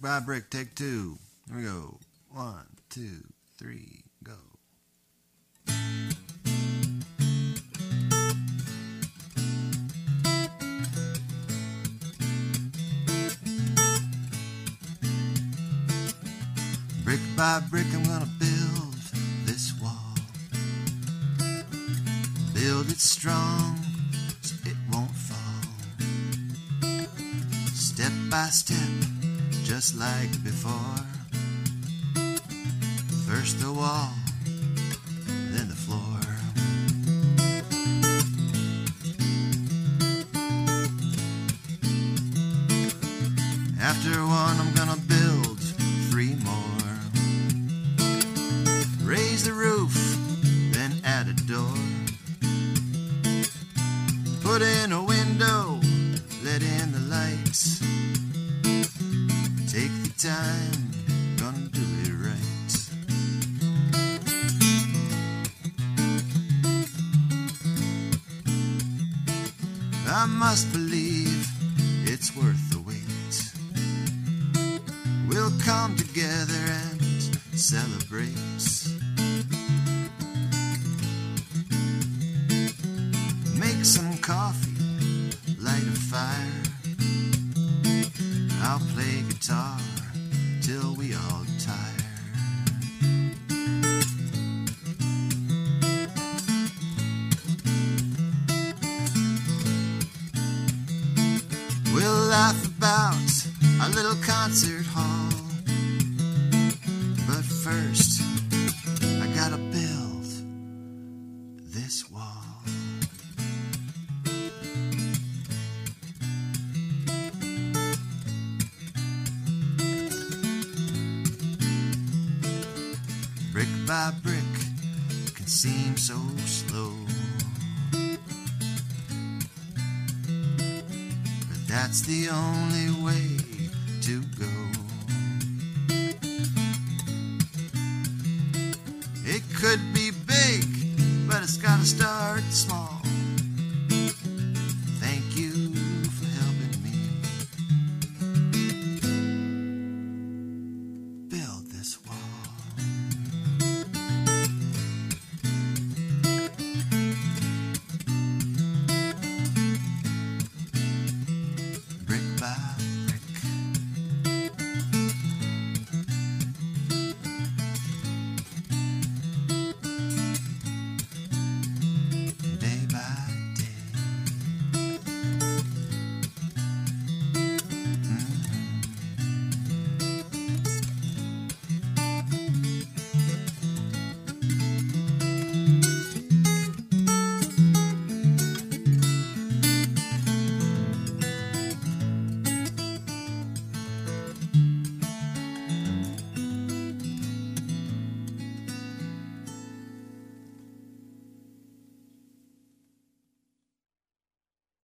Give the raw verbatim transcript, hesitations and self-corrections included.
by brick, take two. Here we go. One, two, three, go. Brick by brick, I'm gonna build this wall. Build it strong so it won't fall. Step by step, just like before. First the wall, then the floor. After one, I'm gonna build three more. Raise the roof, then add a door. Put in a window, let in the lights. Take the time, gonna do it right. I must believe it's worth the wait. We'll come together and celebrate. Make some coffee, light a fire. I'll play guitar till we all tire. We'll laugh about our little concert hall. But first, I gotta build this wall. Brick by brick can seem so slow, but that's the only way